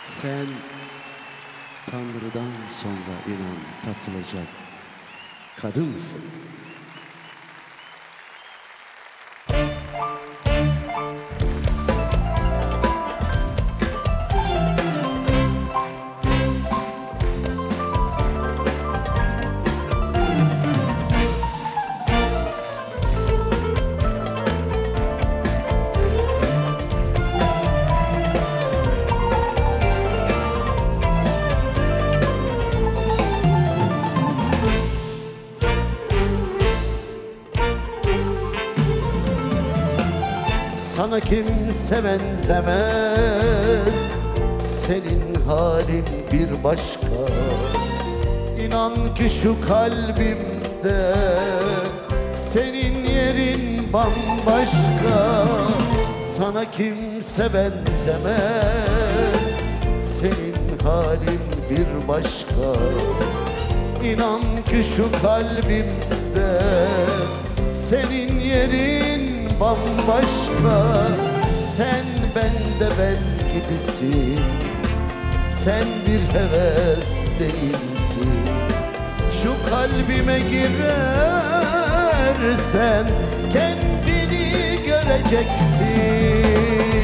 Sen Tanrı'dan sonra inan tapılacak kadınsın. Sana kimse benzemez, senin halin bir başka. İnan ki şu kalbimde senin yerin bambaşka. Sana kimse benzemez, senin halin bir başka. İnan ki şu kalbimde senin yerin bambaşka. Sen bende ben gibisin, sen bir heves değilsin. Şu kalbime girersen kendini göreceksin.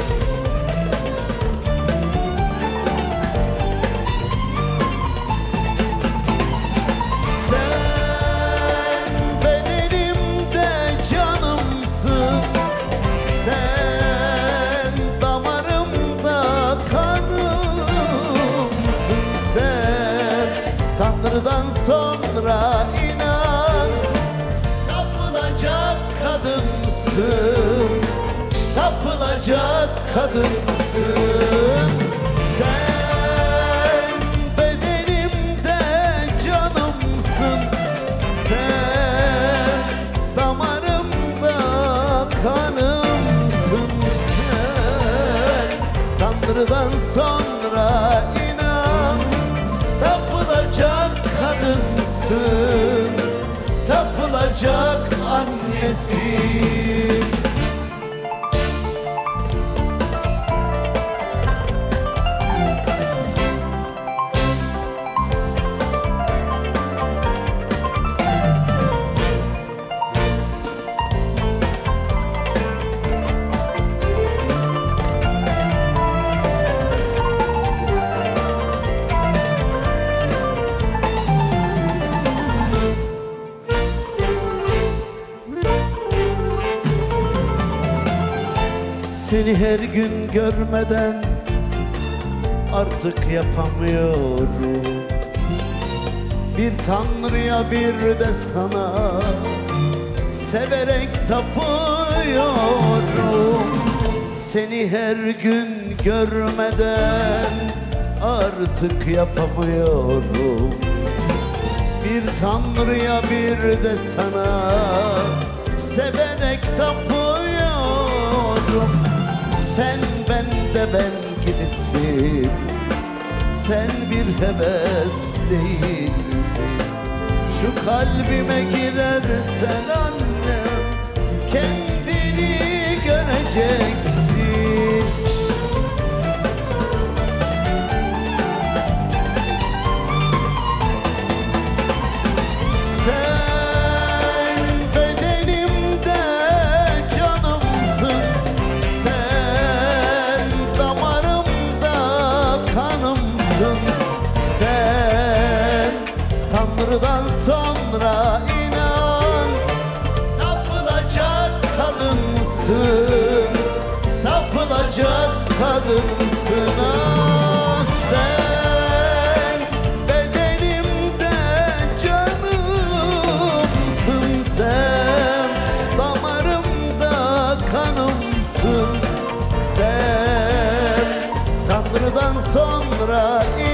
Tanrı'dan sonra inan tapılacak kadınsın, tapılacak kadınsın. Sen bedenimde canımsın, sen damarımda kanımsın. Sen Tanrı'dan sonra inan tapılacak kadınsın, tapılacak annesin. Seni her gün görmeden artık yapamıyorum. Bir Tanrı'ya bir de sana severek tapıyorum. Seni her gün görmeden artık yapamıyorum. Bir Tanrı'ya bir de sana severek tapıyorum. Sen bende ben gibisin, sen bir heves değilsin. Şu kalbime girersen annem kendini göreceksin. Sen bedenimde canımsın, sen damarımda kanımsın. Sen Tanrı'dan sonra inan tapılacak kadınsın, tapılacak kadınsın. Ah, sen bedenimde canımsın, sen damarımda kanımsın. Sen Tanrı'dan sonra